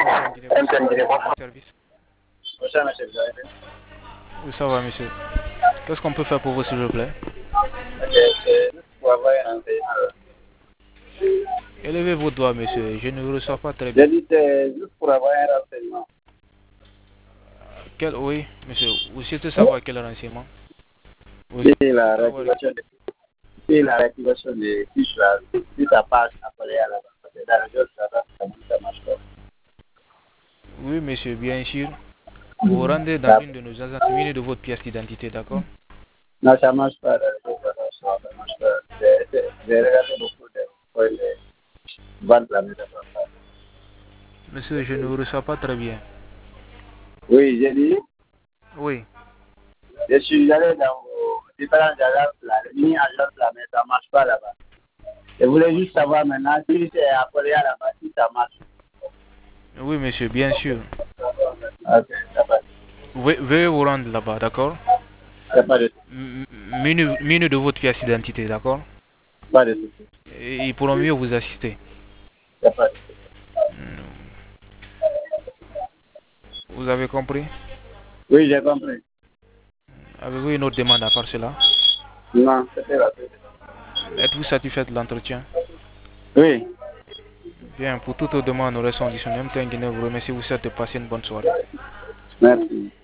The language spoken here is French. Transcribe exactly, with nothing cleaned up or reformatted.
M T N Guinée, bonsoir, à votre service. Bonsoir, monsieur. Vous allez bien? Oui, ça va, monsieur. Qu'est-ce qu'on peut faire pour vous, s'il vous plaît? Ok, c'est juste pour avoir un renseignement. Élevez vos doigts, monsieur. Je ne vous reçois pas très J'ai bien. dit c'est juste pour avoir un renseignement. Quel... Oui, monsieur. Vous souhaitez savoir quel renseignement? Vous Si souhaitez la savoir... réactivation des si la réactivation des fiches là, si ça passe après à la parce que dans le jeu, ça va, ça marche pas. Oui, monsieur, bien sûr. Vous vous rendez dans Ça, une de nos agences munies de votre pièce d'identité, d'accord? non, ça marche pas dans le jeu, ça marche pas. Ça marche pas. J'ai j'ai- j'ai regardé beaucoup de fois les ventes là, mais ça marche pas. Monsieur, je ne vous reçois pas très bien. Oui, j'ai dit, Oui. je suis allé dans vos différentes agences là, les mini-agences là, mais ça marche pas là-bas. Je voulais juste savoir maintenant si c'est appelé à là-bas, si ça marche. Oui, monsieur, bien sûr. Ok, ça passe. Ve- Veuillez vous rendre là-bas, d'accord? C'est pas de M- Menu, menu de votre pièce d'identité, d'accord? pas de souci. Et ils pourront mieux vous assister. C'est pas de souci. Vous avez compris? Oui, j'ai compris. Avez-vous une autre demande à part cela? Non, c'était la paix. Êtes-vous satisfait de l'entretien? Oui, Bien, pour toute autre demande, nous restons disponibles. M T N Guinée vous remercie, vous souhaite de passer une bonne soirée. merci.